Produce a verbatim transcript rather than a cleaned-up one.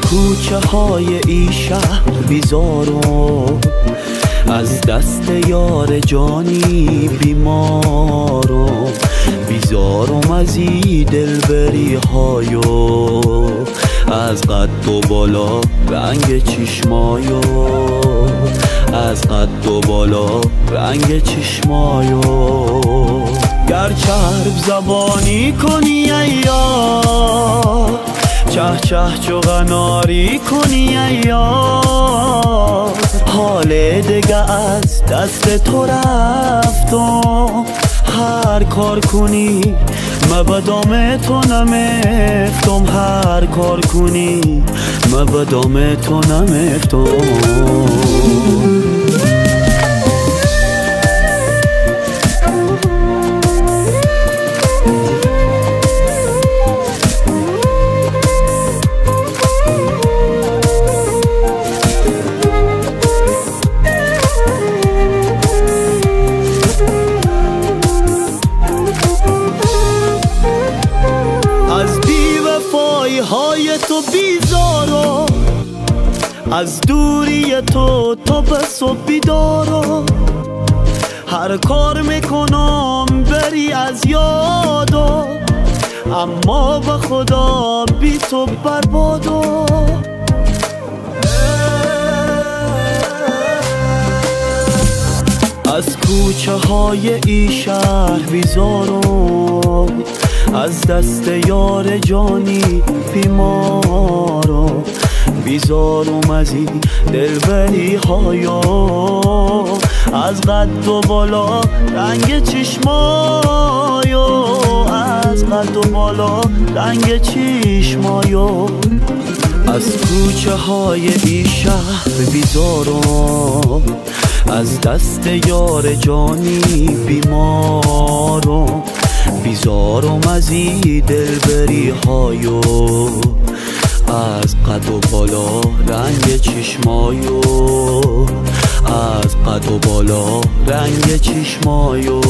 کوچه های این شهر بیزارم، از دست یار جانی بیمارم، بیزارم از این دلبری هایو، از قد و بالا رنگ چشمایو، از قد و بالا رنگ چشمایو. گر چرب زبانی کنی ای یار، چه چه چو غناری کنی ای یار، حال دگه از دست تو رفتم، هر کار کنی مبدام تو نمیفتم، هر کار کنی مبدام تو نمیفتم. های تو بیزارم، از دوری تو تو بس و بیدارم، هر کار میکنم بری از یادم، اما به خدا بی تو بربادم. از کوچه های این شهر بیزارم، از دست یار جانی بیمارم، بیزارم از این دلبری هایا، از قد و بالا رنگ چشمایو، از قد و بالا رنگ چشمایو. از کوچه های این شهر بیزارم، از دست یار جانی بیمارم، بیزارم از این دلبری هایو، از قد و بالا رنگ چشمایو، از قد و بالا رنگ چشمایو.